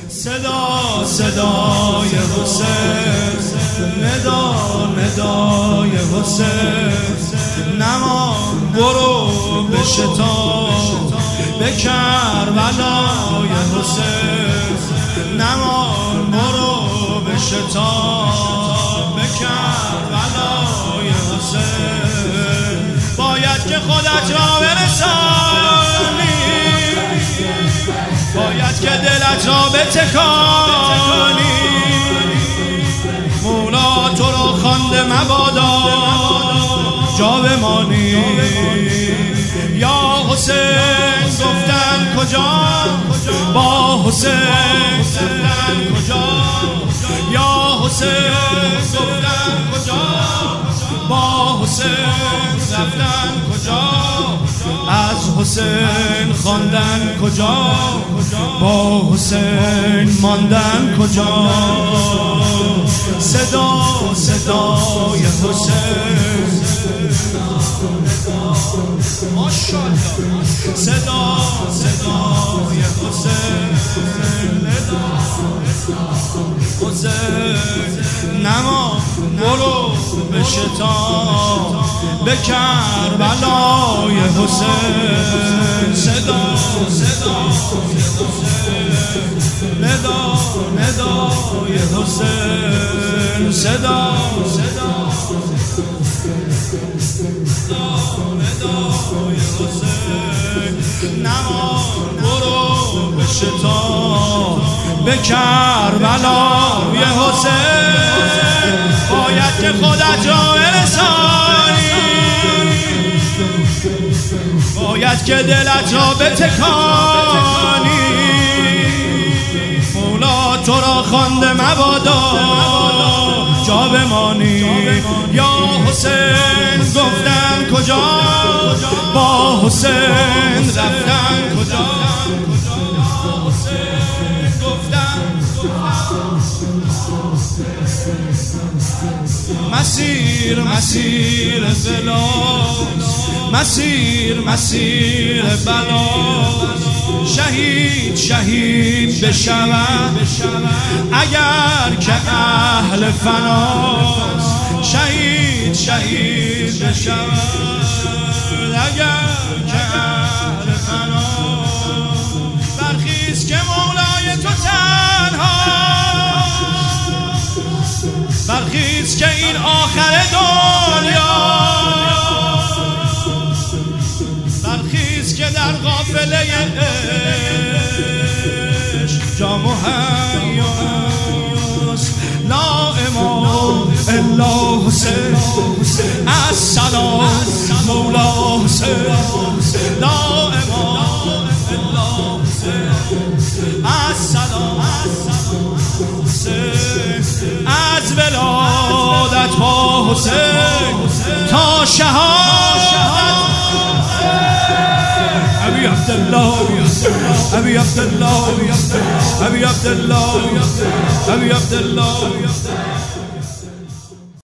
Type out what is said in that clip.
صدا صدای حسین، ندا ندای حسین، نمان برو به شتاب به کربلای حسین، نمان برو به شتاب به کربلای حسین. باید که خودت را برسانی، باید که دلت را بتکانی، مولا تو را خوانده مبادا جا بمانی. یا حسین گفتن کجا، با حسین گفتن کجا، یا حسین گفتن کجا، با حسین رفتن کجا، از حسین خواندن کجا، با حسین ماندن کجا. صدا صدای حسین، ماشاءالله، صدا صدای حسین، حسین نما برو به شتاب به کربلای حسین. صدا صدای حسین، ندا ندای حسین، صدا ندای حسین، نمان برو به شتاب به کربلای حسین. باید که خودت را برسانی، باید که دلت را بتکانی، مولا تو را خوانده مبادا جا بمانی. یا حسین گفتن کجا، با حسین رفتن کجا، حسین گفتن مسیر مسیر بلاست، مسیر بلا، شهید بشود اگر که اهل فناست، شهید بشود اگر که اهل فناست. برخیز که مولای تو تنها، برخیز که این آخر دنیا، برخیز که در قافله عشق جا مهیاست. لا اله الا حسین، السلام مولا حسین، لا اله الا حسین، السلام حسین. از ولادت با حسین تا شهادت، ابی عبدالله ابی عبدالله ابی عبدالله ابی عبدالله